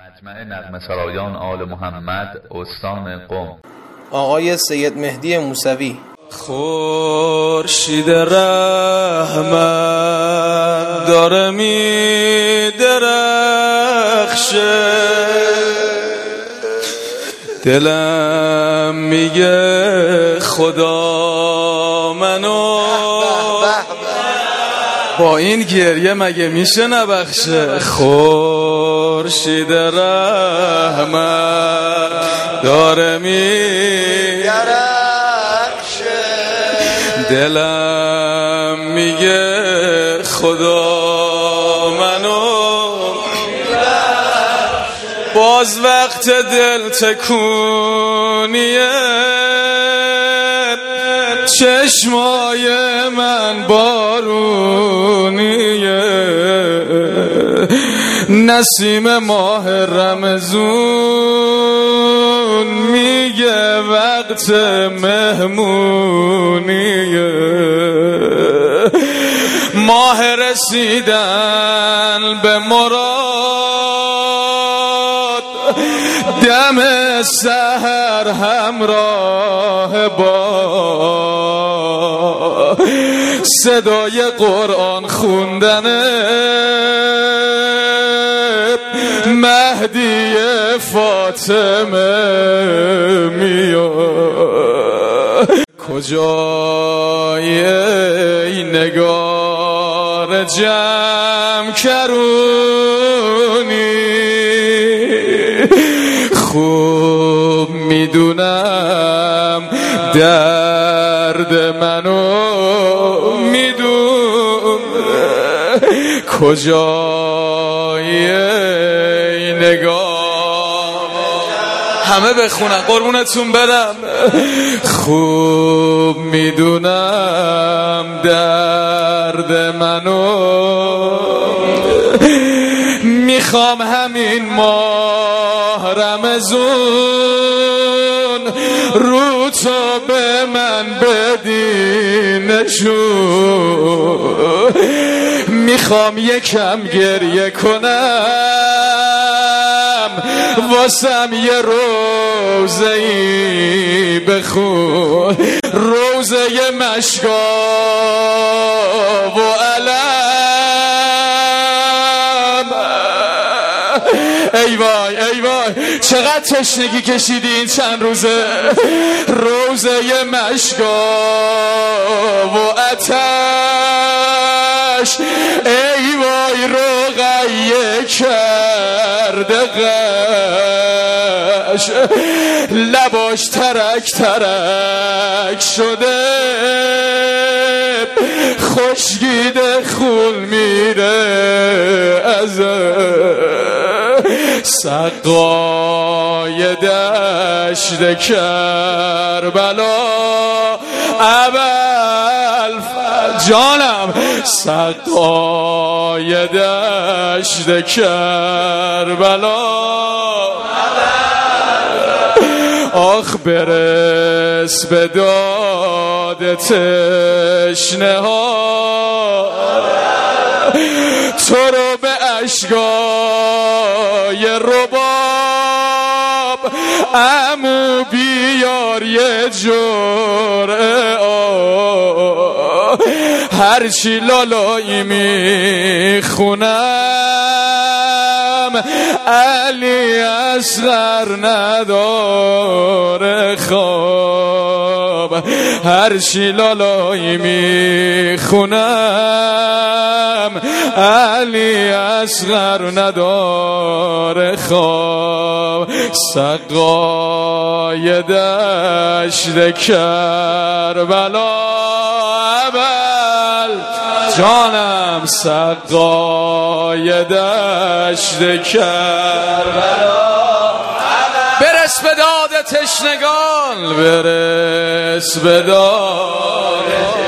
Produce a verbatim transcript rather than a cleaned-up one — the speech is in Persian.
مجمع نغمه سرایان آل محمد استان قم آقای سید مهدی موسوی. خورشید رحمت داره می درخشه، دلم میگه خدا منو با این گریه مگه میشه نبخشه. خورشید رحمت داره می درخشه، دلم میگه خدا منو باز وقت دل تکونیه، چشمای من بارونیه، نسیم ماه رمضون میگه وقت مهمونیه، ماه رسیدن به مراد دم سحر همراه با صدای قرآن خوندنه، مهدی فاطمه میاد. کجای ای نگار جمع کرونی، خوب میدونم درد منو میدون. کجای ای نگار، همه بخونن قربونتون برم. خوب میدونم درد منو، میخوام همین ماه رمضون رو تو به من بدی نشون، میخوام یکم گریه کنم واسم یه روزه‌ای بخون، روزه مشکا و علم. ای وای ای وای چقدر تشنگی کشیدی این چند روزه، روزه مشکا و آتش. ای وای رقیه کرده غش، لباش ترک ترک شده، خشکیده خون میره از سقای دشت کربلا. اول جانم سقای دشت کربلا، آخ برس به داد تشنه ها، تو رو به اشکای رباب عمو بیار یه جرعه آب. هرچی لالایی میخونم علی اصغر نداره خواب، هرچی لالایی میخونم علی اصغر نداره خواب. سقای دشت کربلا اول جانم، سقای دشت کربلا. برس به داد تشنگان، برس به داد